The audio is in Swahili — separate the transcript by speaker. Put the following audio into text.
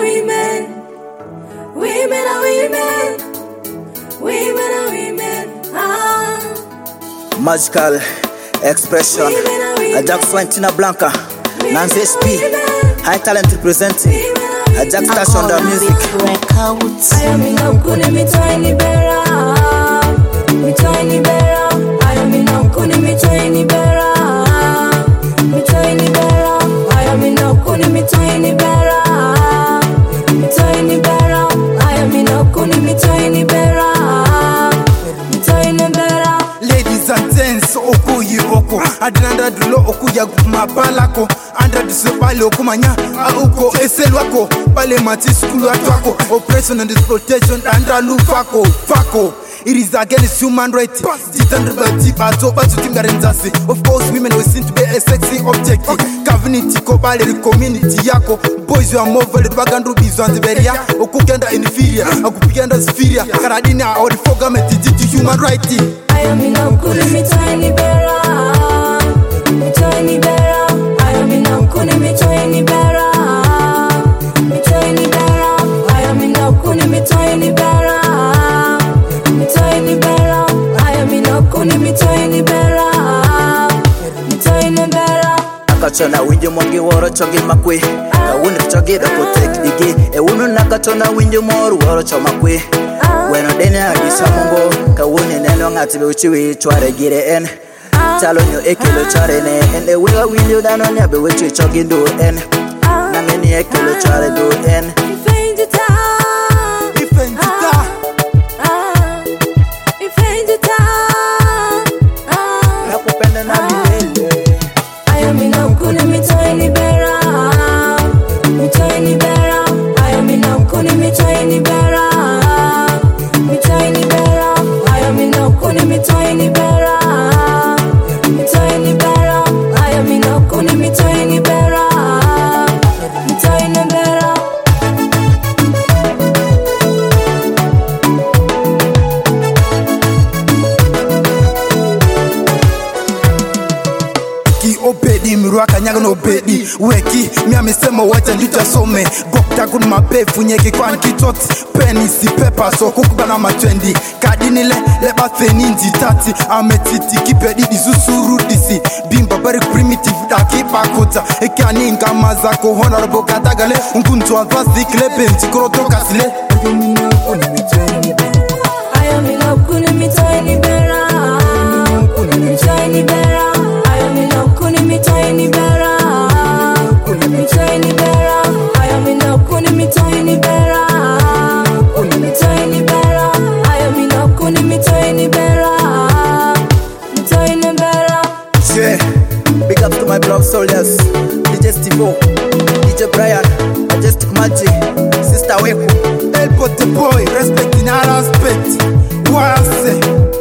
Speaker 1: women. Women are women. Women are women.
Speaker 2: Magical expression. Ajax Swantina Blanca. Nancy SP. High talent representing. Ajax Stash on the music.
Speaker 1: I am in Okuni, me tiny better. Me tiny better. I am in Okuni, me tiny better. Me tiny better. I am in Okuni, me tiny better. Me tiny better. I am in Okuni, me tiny better. Me tiny better.
Speaker 3: Ladies and gents, oku yiroko. Adinanda dulo oku ya mabalako. Andra disopale oku manya auko eselwako. Pale mati skulu atwako. Oppression and exploitation andra lufako. Fako. It is against human rights. Of course, women will seem to be a sexy object. Community kobale community yako. Boys you are more valuable than rubies on the beria. Okukenda inferior. Okupigenda superior. Karadina or the government to human rights.
Speaker 1: I am in Okuni, me tiny better. Me tiny better. I am in Okuni, me tiny better. Me tiny better. I am in Okuni, me tiny better. Me tiny better. I am in Okuni, me tiny better. Me tiny better.
Speaker 2: Nakachona winjo mongi woro chogi makwe. Kawuni chogi doko tek digi. Ewunu nakachona winjo moru woro chomakwe. Bueno dene agisa mungo. Kawuni neno ngatibe uchiwi chware gire en. Chalo nyo ekelo chare ne. Ende wewa winjo dano nyabe wechi chogi ndo en. Nangeni ekelo chare ndo en.
Speaker 1: I am in Okuni, me tiny better. Me tiny better. I am in Okuni, me tiny better. Me tiny better. I am in Okuni, me tiny better. Me tiny better. I am in Okuni, me tiny better. Me tiny better.
Speaker 3: Obedi miruaka nyaga no obedi weki mi amesema wacha nitasome gokta kun mapefu nyeki kwa nkitot penny si pepper so kukubana matwendi kadinile leba feninji tati ametiti kipedi dizusuru disi bimba very primitive da kipa kota ekani ngama zako honorable katagale unkuntu advance klepe ntikoro toka sile
Speaker 1: I am in Okuni, me tiny better. I am in Okuni, me tiny better. Me tiny better. I am in Okuni, me tiny better. Me tiny better. I am in Okuni, me tiny better. Me tiny better. I am in Okuni, me tiny better. Me tiny better.
Speaker 2: Yeah, big up to my blog soldiers. DJ Stivo, DJ Brian, Majestic Magic, Sister Weku.
Speaker 3: El Pote Boy, respect in all aspects. What I say?